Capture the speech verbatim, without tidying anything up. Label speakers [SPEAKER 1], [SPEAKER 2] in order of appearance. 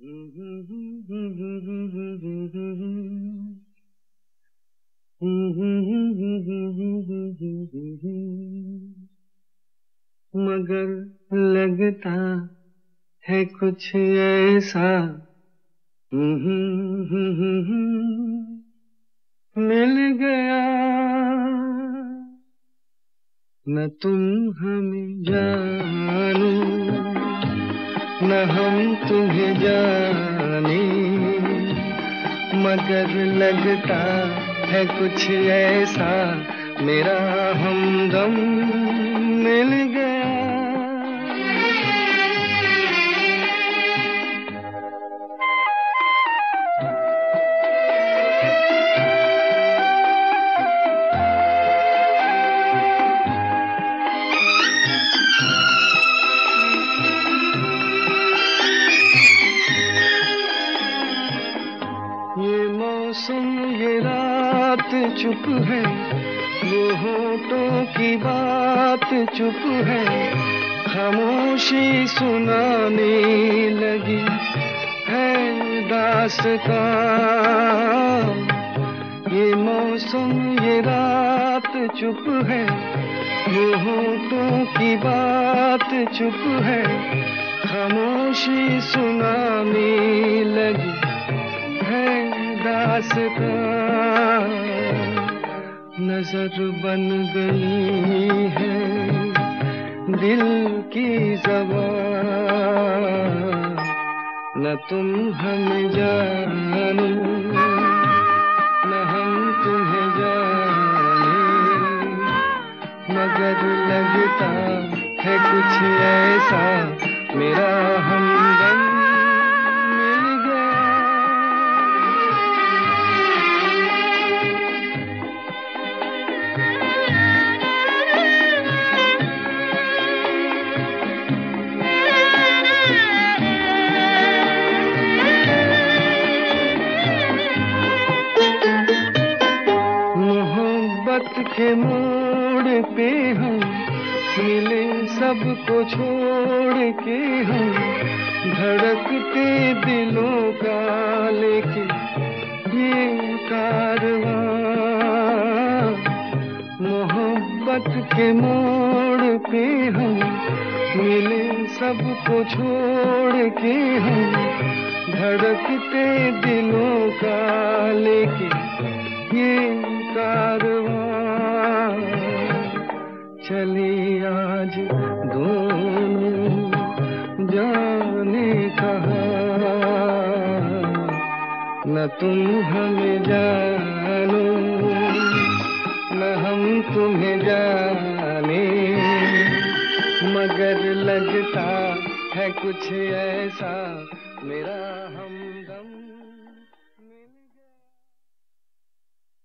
[SPEAKER 1] मगर लगता है कुछ ऐसा मिल गया, न तुम हमें जानो न हम तुम्हें जाने, मगर लगता है कुछ ऐसा मेरा हमदम मिल गया। ये मौसम ये रात चुप है, वो होठों की बात चुप है, खामोशी सुनाने लगी है दास्तां। ये मौसम ये रात चुप है, वो होठों की बात चुप है, खामोशी सुनाने लगी है दास्तां। नजर बन गई है दिल की ज़बान, न तुम हमें जानो न हम तुम्हें जाने, मगर लगता है कुछ ऐसा मेरा हमदम मिल गया। मोहब्बत के मोड़ पे हम मिले सबको छोड़ के, हम धड़कते दिलों का लेके ये कारवां। मोहब्बत के मोड़ पे हम मिले सबको छोड़ के, हम धड़कते दिलों का लेके ये कारवां। चले आज दोनों जाने कहाँ, न तुम हमें जानो न हम तुम्हें जाने, मगर लगता है कुछ ऐसा मेरा हम